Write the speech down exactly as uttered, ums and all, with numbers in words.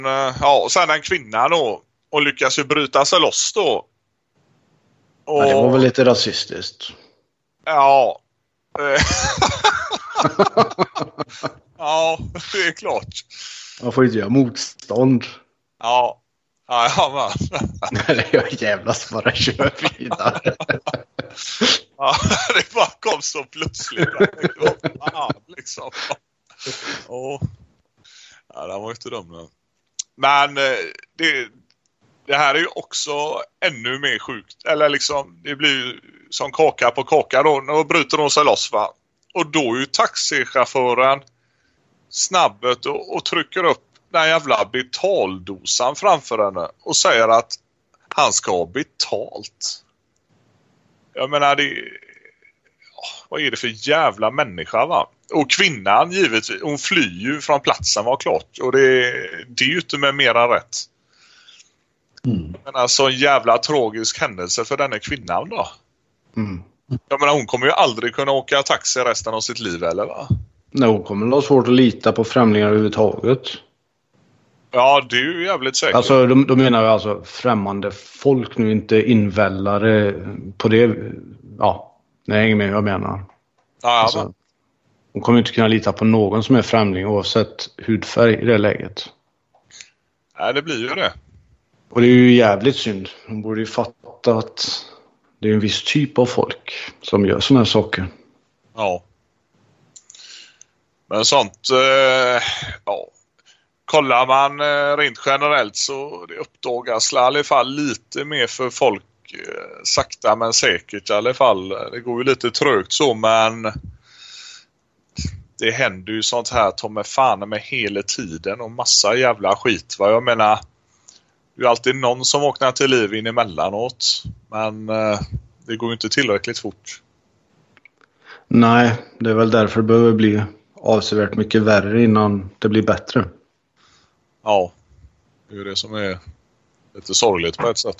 ja, och sen en kvinna då. Och lyckas ju bryta sig loss då. Och, ja, det var väl lite rasistiskt. Ja. Ja, det är klart. Man får inte göra motstånd. Ja. Ja, ja men. Nej, jag jävlas bara kör vidare. Ja, det bara kom så plötsligt. Ja, liksom. Och, ja, det var ju inte dum. Men det, det här är ju också ännu mer sjukt. Eller liksom, det blir ju som kaka på kaka då. Då bryter de sig loss, va? Och då är ju taxichauffören snabbet och, och trycker upp den jävla betaldosan framför henne och säger att han ska ha betalt. Jag menar, det, vad är det för jävla människa, va? Och kvinnan, givetvis, hon flyr ju från platsen, var klart. Och det, det är ju inte med mer än rätt. Mm. Men alltså en jävla tragisk händelse för denna kvinnan då. Mm. Jag menar, hon kommer ju aldrig kunna åka taxi resten av sitt liv, eller va? Nej, hon kommer ha svårt att lita på främlingar överhuvudtaget. Ja, det är ju jävligt säkert. Alltså, de, de menar ju alltså främmande folk, nu inte invällare på det. Ja, nej, jag hänger med vad jag menar. Ja, alltså, men. hon kommer inte kunna lita på någon som är främling oavsett hudfärg i det läget. Nej, det blir ju det. Och det är ju jävligt synd. Hon borde ju fatta att det är en viss typ av folk som gör såna här saker. Ja. Men sånt, eh, ja. Kollar man eh, rent generellt så det uppdagas i alla fall lite mer för folk eh, sakta men säkert i alla fall. Det går ju lite trögt så, men det händer ju sånt här ta med fan med hela tiden och massa jävla skit. Vad jag menar, det är alltid någon som vaknar till liv in emellanåt, men eh, det går ju inte tillräckligt fort. Nej, det är väl därför det behöver bli avsevärt mycket värre innan det blir bättre. Ja, det är ju det som är lite sorgligt på ett sätt.